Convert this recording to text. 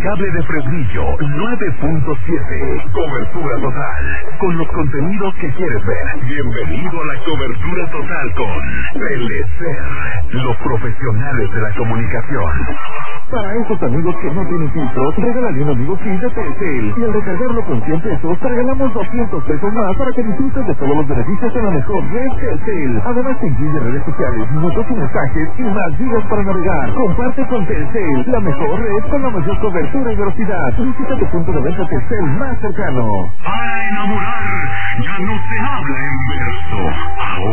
cable de Fresnillo 9.7. Cobertura total. Con los contenidos que quieres ver. Bienvenido a la cobertura total con Telecer, los profesionales de la comunicación. Para esos amigos que no tienen filtros, regálale un amigo kit de Telcel. Y al recargarlo con 100 pesos, te regalamos 200 pesos más para que disfrutes de todos los beneficios de la mejor red Telcel. Además te incluye redes sociales, minutos y mensajes y más gigas para navegar. Comparte con Telcel, la mejor red con la mayor cobertura y velocidad. Visita tu punto de venta Telcel más cercano. Para enamorar, ya no se habla en verso. Ahora